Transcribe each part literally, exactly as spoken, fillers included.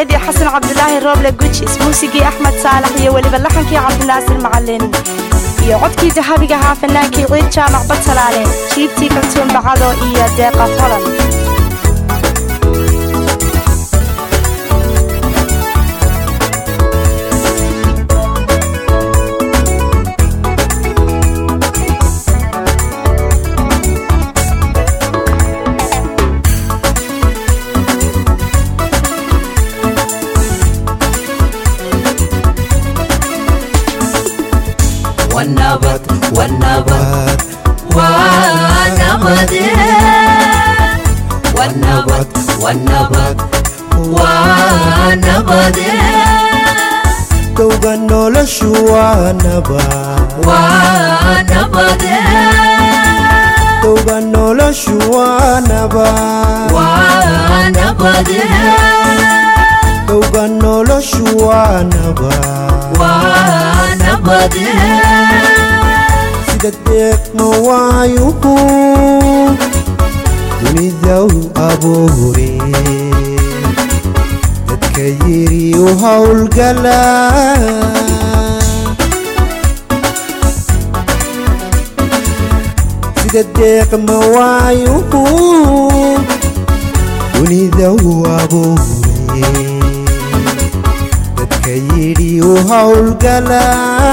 ereyadii xasan cabdulaahi rooble gujis muusigii axmed saalax iyo weliba laxankii cabdinaasir macalin iyo codkii dahabiga ahaa fanaankii ciid jaamac badsalaale jiibtii kaltuun bacado iyo deeqa falan والنبات والنبات والنبات والنبات والنبات والنبات توغنو لشوا نبات والنبات توغنو لشوا نبات والنبات توغنو لشوا نبات والنبات siddeed mawaayuhu dunidaw abuure dadka yiri u hawlgala siddeed mawaayuhu dunidaw abuure dadka yiri u hawlgala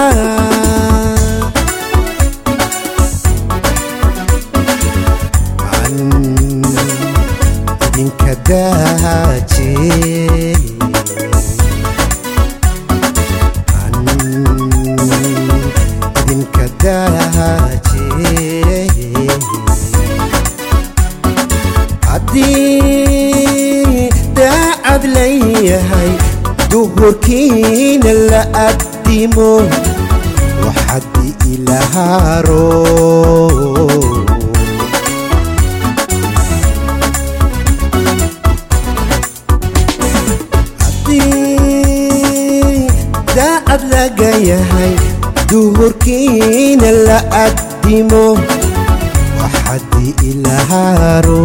Dahaje an din kadahaje adi da adlayhay duhurkin la adimo wahadi ilaharo adlagayahay duhurkiina la adimo waxadi ilaharo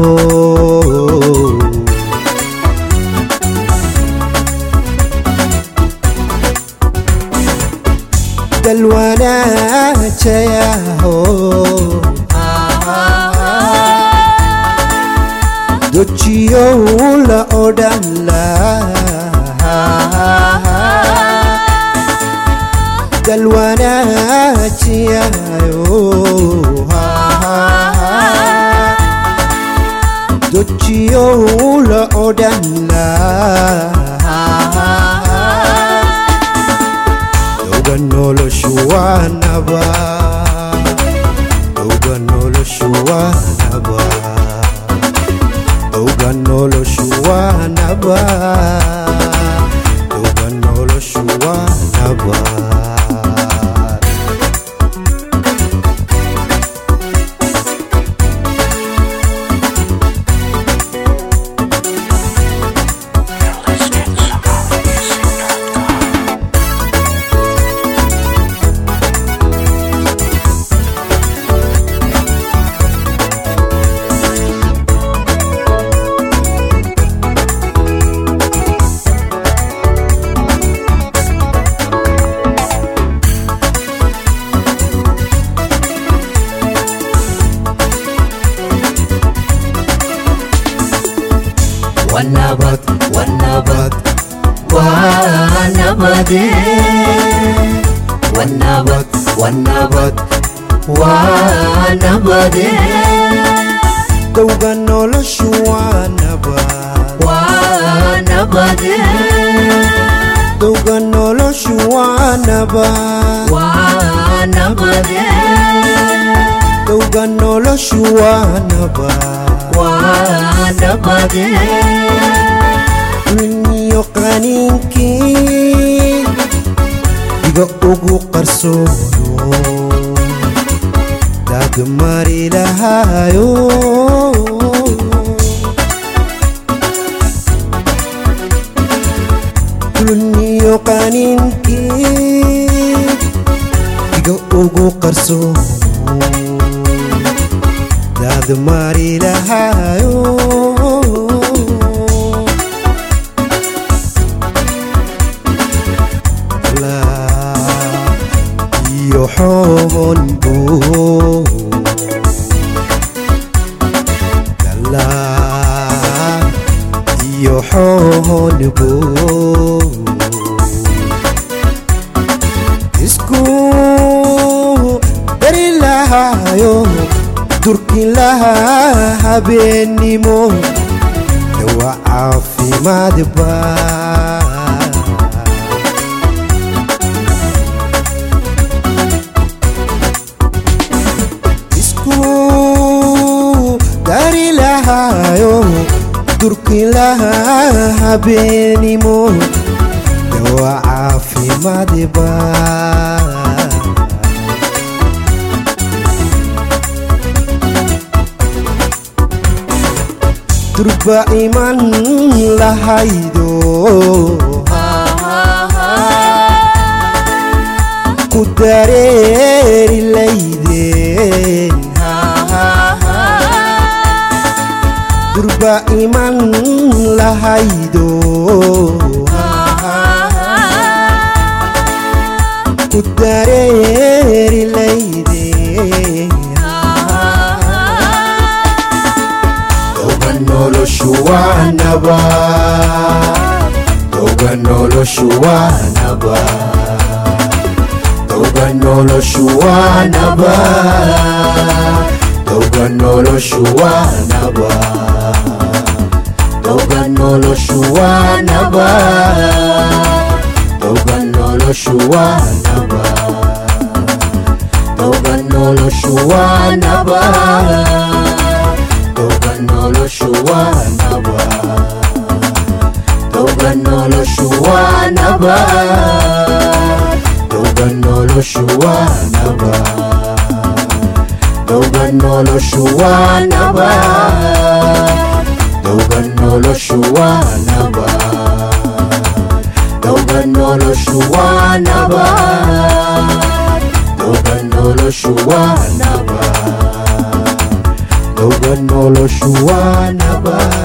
dalwanajayaho dojiyo la odhanla dalwanajiyayo dojiyo la odhanla doga noloshu waa nabad doga noloshu waa nabad doga noloshu waa nabad doga noloshu waa nabad والنبات والنبات والنبات والنبات والنبات والنبات توغنو لشوا نبات والنبات توغنو لشوا نبات والنبات توغنو لشوا نبات والنبات Ninyo qaninki iga ugu qarsoono dad mari lahayo ninyo qaninki iga ugu qarsoono dad mari lahayo xoon buu galaa iyo xoon buu isku dari lahayo durki lahaa habeenimo dawa caafimaad baa durki lahaa habeenimo dawa caafimaad baa durba iman lahaydo ku dareeri laydeen durba iman lahaydo ku dareeri laydeen doga noloshu waa nabad doga noloshu waa nabad doga noloshu waa nabad doga noloshu waa nabad doga noloshu waa nabad doga noloshu waa nabad doga noloshu waa nabad doga noloshu waa nabad doga noloshu waa nabad doga noloshu waa nabad doga noloshu waa nabad doga noloshu waa nabad doga noloshu waa nabad doga noloshu waa nabad doga noloshu waa nabad